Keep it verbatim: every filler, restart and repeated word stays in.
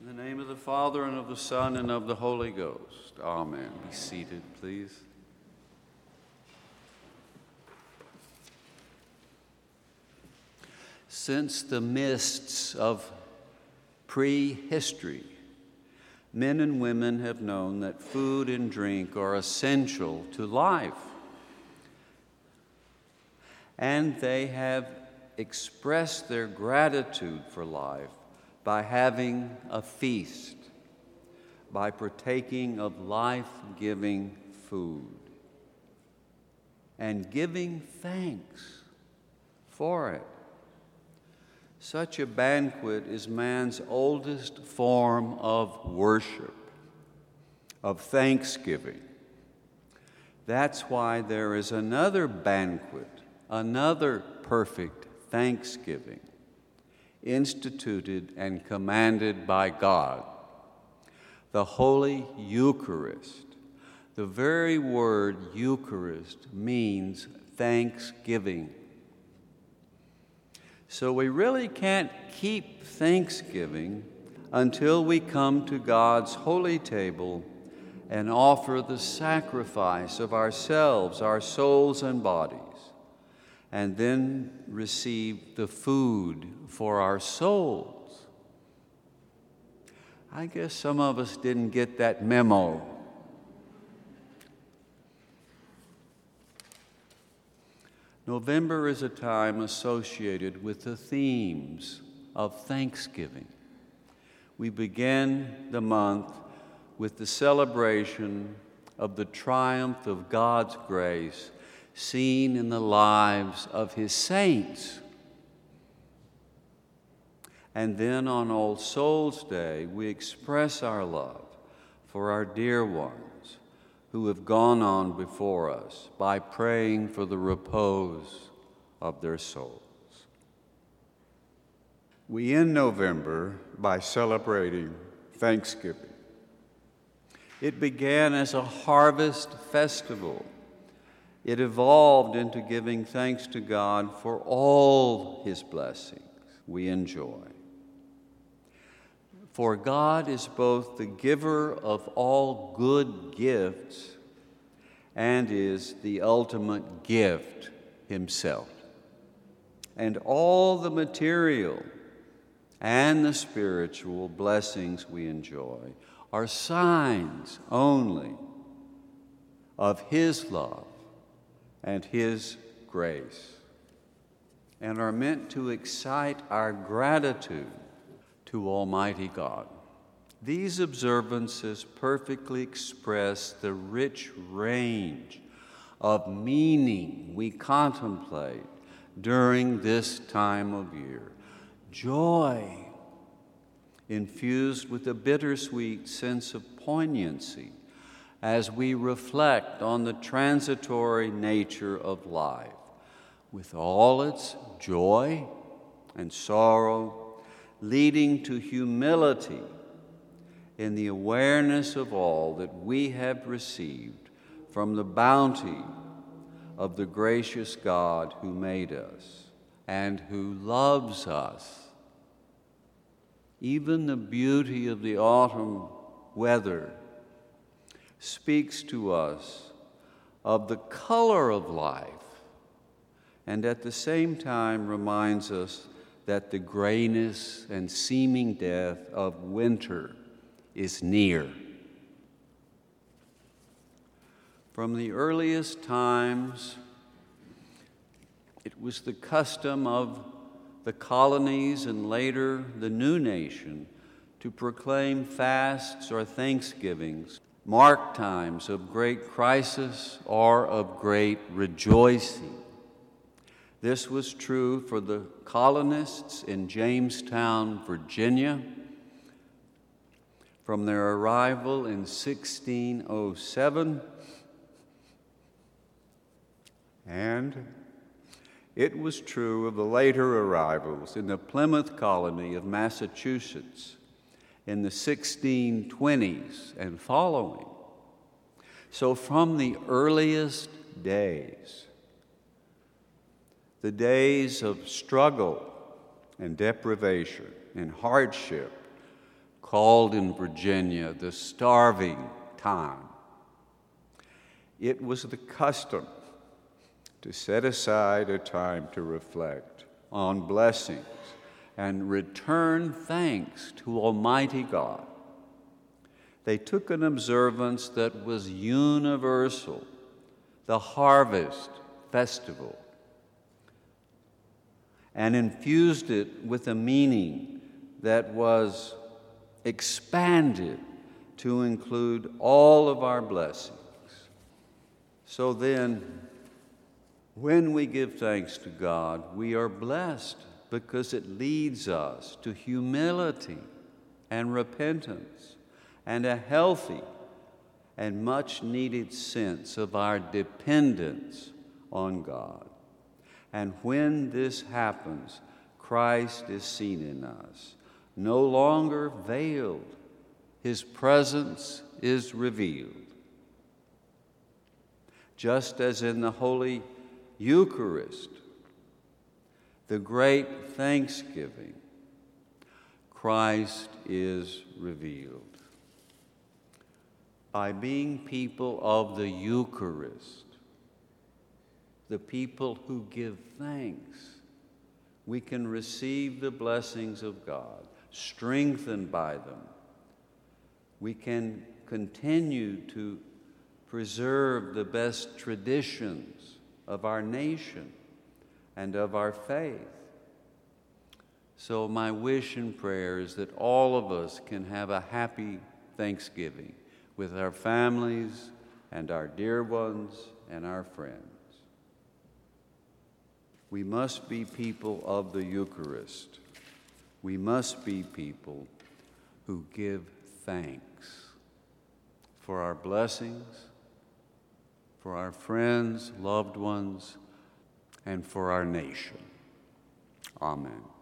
In the name of the Father, and of the Son, and of the Holy Ghost. Amen. Be seated, please. Since the mists of prehistory, men and women have known that food and drink are essential to life. And they have expressed their gratitude for life by having a feast, by partaking of life-giving food, and giving thanks for it. Such a banquet is man's oldest form of worship, of thanksgiving. That's why there is another banquet, another perfect thanksgiving, instituted and commanded by God, the Holy Eucharist. The very word Eucharist means thanksgiving. So we really can't keep Thanksgiving until we come to God's holy table and offer the sacrifice of ourselves, our souls and bodies, and then receive the food for our souls. I guess some of us didn't get that memo. November is a time associated with the themes of Thanksgiving. We begin the month with the celebration of the triumph of God's grace seen in the lives of His saints. And then on All Souls Day, we express our love for our dear ones who have gone on before us by praying for the repose of their souls. We end November by celebrating Thanksgiving. It began as a harvest festival. It evolved into giving thanks to God for all His blessings we enjoy. For God is both the giver of all good gifts and is the ultimate gift Himself. And all the material and the spiritual blessings we enjoy are signs only of His love and His grace, and are meant to excite our gratitude to Almighty God. These observances perfectly express the rich range of meaning we contemplate during this time of year. Joy infused with a bittersweet sense of poignancy as we reflect on the transitory nature of life, with all its joy and sorrow, leading to humility in the awareness of all that we have received from the bounty of the gracious God who made us and who loves us. Even the beauty of the autumn weather speaks to us of the color of life, and at the same time reminds us that the grayness and seeming death of winter is near. From the earliest times, it was the custom of the colonies and later the new nation to proclaim fasts or thanksgivings, mark times of great crisis or of great rejoicing. This was true for the colonists in Jamestown, Virginia, from their arrival in sixteen oh seven, and it was true of the later arrivals in the Plymouth colony of Massachusetts in the sixteen twenties and following. So from the earliest days, the days of struggle and deprivation and hardship called in Virginia the starving time. It was the custom to set aside a time to reflect on blessings and return thanks to Almighty God. They took an observance that was universal, the harvest festival, and infused it with a meaning that was expanded to include all of our blessings. So then, when we give thanks to God, we are blessed because it leads us to humility and repentance and a healthy and much needed sense of our dependence on God. And when this happens, Christ is seen in us, no longer veiled. His presence is revealed. Just as in the Holy Eucharist, the great thanksgiving, Christ is revealed. By being people of the Eucharist, the people who give thanks, we can receive the blessings of God, strengthened by them. We can continue to preserve the best traditions of our nation and of our faith. So my wish and prayer is that all of us can have a happy Thanksgiving with our families and our dear ones and our friends. We must be people of the Eucharist. We must be people who give thanks for our blessings, for our friends, loved ones, and for our nation. Amen.